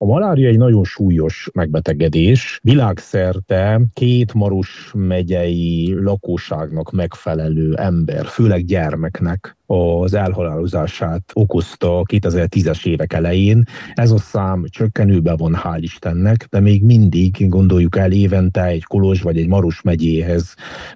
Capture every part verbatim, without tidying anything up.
malária egy nagyon súlyos megbetegedés. Világszerte két Maros megyei lakosságnak megfelelő ember, főleg gyermeknek az elhalálozását okozta kétezer-tízes évek elején. Ez a szám csökkenőben van, hál' Istennek, de még mindig gondoljuk el, évente egy Kolozs vagy egy Maros megyéhez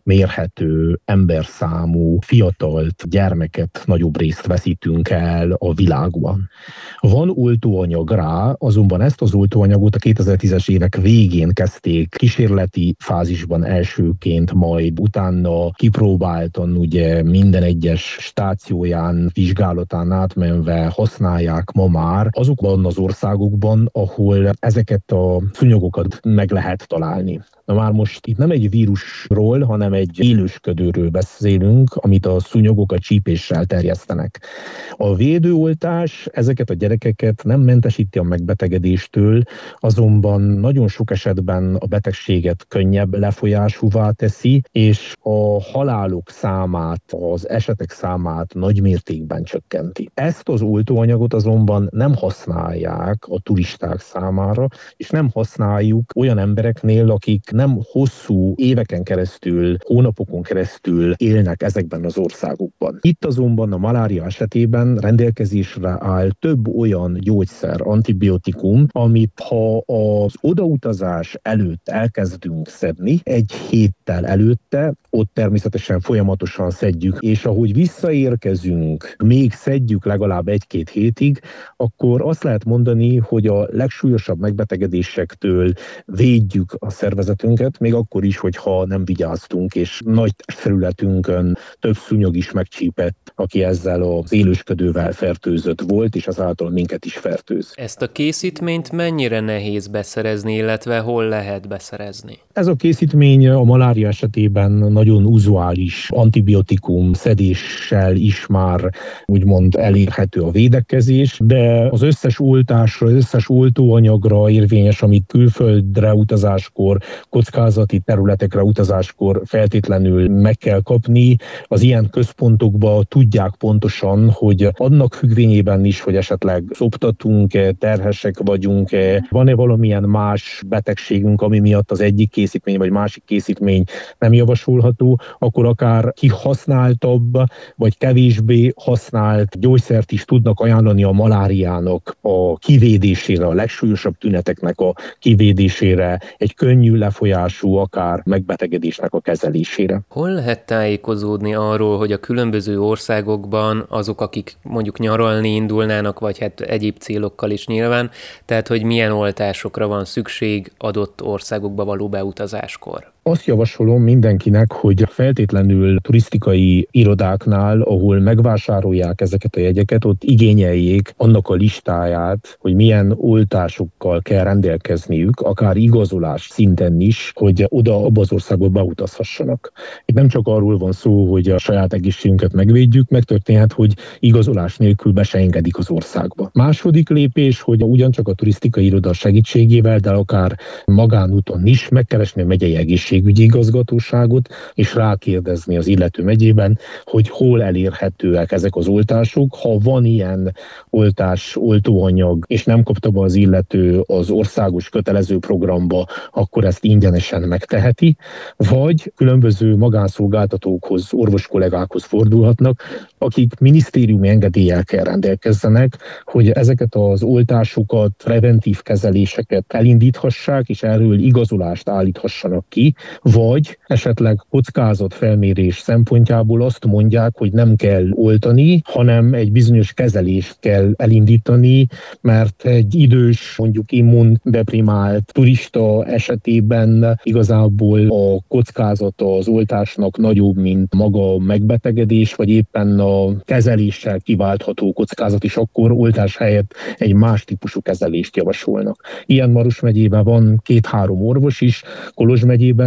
mérhető emberszámú fiatalt, gyermeket nagyobb részt veszítünk el a világban. Van oltóanyag rá, azonban ezt az oltóanyagot a kétezer-tízes évek végén kezdték kísérleti fázisban elsőként, majd utána kipróbáltan ugye minden egyes stációján, vizsgálatán átmenve használják ma már azokban az országokban, ahol ezeket a szúnyogokat meg lehet találni. Na már most itt nem egy vírusról, hanem egy élősködőről beszélünk, amit a szúnyogok a csípéssel terjesztenek. A védőoltás ezeket a gyerekeket nem mentesíti a megbetegedéstől, azonban nagyon sok esetben a betegséget könnyebb lefolyásúvá teszi, és a halálok számát, az esetek számát nagy mértékben csökkenti. Ezt az oltóanyagot azonban nem használják a turisták számára, és nem használjuk olyan embereknél, akik nem hosszú éveken keresztül, hónapokon keresztül élnek ezekben az országokban. Itt azonban a malária esetében rendelkezésre áll több olyan gyógyszer, antibiotikum, amit ha az odautazás előtt elkezdünk szedni, egy héttel előtte, ott természetesen folyamatosan szedjük, és ahogy visszaérkezünk, még szedjük legalább egy-két hétig, akkor azt lehet mondani, hogy a legsúlyosabb megbetegedésektől védjük a szervezetünket, még akkor is, hogyha nem vigyáztunk, és nagy területünkön több szúnyog is megcsípett, aki ezzel az élősködővel fertőzött volt, és azáltal minket is fertőz. Ezt a készítményt mennyire nehéz beszerezni, illetve hol lehet beszerezni? Ez a készítmény a malária esetében nagyon uzuális, antibiotikum szedéssel is már úgymond elérhető a védekezés, de az összes oltásra, az összes oltóanyagra érvényes, amit külföldre utazáskor, kockázati területekre utazáskor feltétlenül meg kell kapni. Az ilyen központokban tudják pontosan, hogy annak függvényében is, hogy esetleg szoptatunk-e, terhesek vagyunk-e, van-e valamilyen más betegségünk, ami miatt az egyik készítmény vagy másik készítmény nem javasolható, akkor akár kihasználtabb vagy kevésbé használt gyógyszert is tudnak ajánlani a maláriának a kivédésére, a legsúlyosabb tüneteknek a kivédésére, egy könnyű lefolyású, akár megbetegedésnek a kezelésére. Hol lehet tájékozódni arról, hogy a különböző országokban azok, akik mondjuk nyaralni indulnának, vagy hát egyéb célokkal is nyilván, tehát hogy milyen oltásokra van szükség adott országokba való beutazáskor? Azt javasolom mindenkinek, hogy feltétlenül turisztikai irodáknál, ahol megvásárolják ezeket a jegyeket, ott igényeljék annak a listáját, hogy milyen oltásokkal kell rendelkezniük, akár igazolás szinten is, hogy oda, abba az országba beutazhassanak. Itt nem csak arról van szó, hogy a saját egészségünket megvédjük, megtörténhet, hogy igazolás nélkül be se engedik az országba. Második lépés, hogy ugyancsak a turisztikai iroda segítségével, de akár magánúton is megkeresni a megyei egészségügyi igazgatóságot, és rákérdezni az illető megyében, hogy hol elérhetőek ezek az oltások. Ha van ilyen oltás, oltóanyag, és nem kapta be az illető az országos kötelező programba, akkor ezt ingyenesen megteheti, vagy különböző magánszolgáltatókhoz, orvoskollégákhoz fordulhatnak, akik minisztériumi engedéllyel kell rendelkezzenek, hogy ezeket az oltásokat, preventív kezeléseket elindíthassák, és erről igazolást állíthassanak ki, vagy esetleg kockázatfelmérés szempontjából azt mondják, hogy nem kell oltani, hanem egy bizonyos kezelést kell elindítani, mert egy idős, mondjuk immundeprimált turista esetében igazából a kockázata az oltásnak nagyobb, mint maga a megbetegedés, vagy éppen a kezeléssel kiváltható kockázat, és akkor oltás helyett egy más típusú kezelést javasolnak. Ilyen Maros megyében van két-három orvos is, Kolozs megyében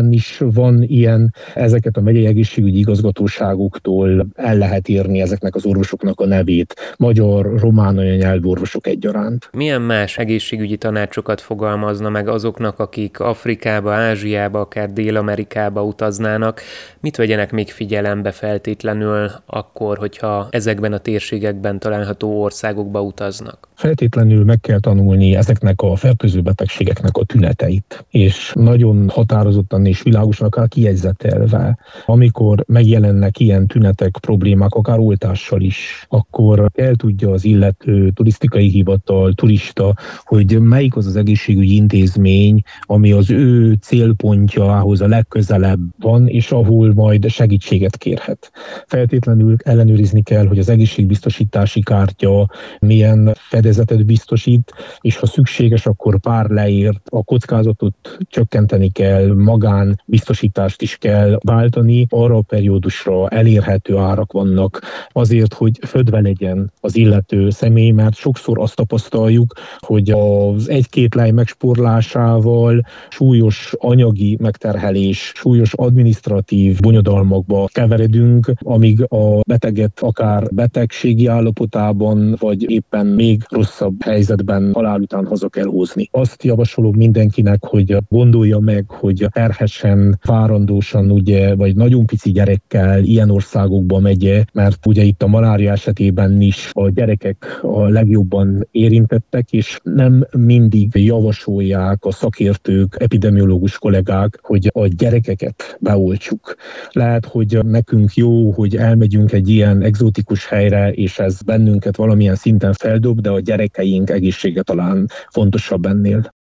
Magyarországon is van ilyen, ezeket a megyei egészségügyi igazgatóságoktól el lehet írni ezeknek az orvosoknak a nevét. Magyar, román anyanyelvű orvosok egyaránt. Milyen más egészségügyi tanácsokat fogalmazna meg azoknak, akik Afrikába, Ázsiába, akár Dél-Amerikába utaznának? Mit vegyenek még figyelembe feltétlenül akkor, hogyha ezekben a térségekben található országokba utaznak? Feltétlenül meg kell tanulni ezeknek a fertőző betegségeknek a tüneteit, és nagyon határozottan és világosan, akár kijegyzetelve, amikor megjelennek ilyen tünetek, problémák, akár oltással is, akkor el tudja az illető turisztikai hivatal, turista, hogy melyik az az egészségügyi intézmény, ami az ő célpontjához a legközelebb van, és ahol majd segítséget kérhet. Feltétlenül ellenőrizni kell, hogy az egészségbiztosítási kártya milyen fedezetet biztosít, és ha szükséges, akkor pár leírt, a kockázatot csökkenteni kell, magán biztosítást is kell váltani, arra a periódusra elérhető árak vannak azért, hogy födve legyen az illető személy, mert sokszor azt tapasztaljuk, hogy az egy-két lej megspórlásával súlyos anyagi megterhelés, súlyos adminisztratív bonyodalmakba keveredünk, amíg a beteget akár betegségi állapotában, vagy éppen még rosszabb helyzetben halál után haza kell hozni. Azt javasolom mindenkinek, hogy gondolja meg, hogy terhesen, várandósan, ugye, vagy nagyon pici gyerekkel ilyen országokba megy, mert ugye itt a malária esetében is a gyerekek a legjobban érintettek, és nem mindig javasolják a szakértők, epidemiológus kollégák, hogy a gyerekeket beoltsuk. Lehet, hogy nekünk jó, hogy elmegyünk egy ilyen egzotikus helyre, és ez bennünket valamilyen szinten feldob, de a gyerekeink egészsége talán fontosabb ennél.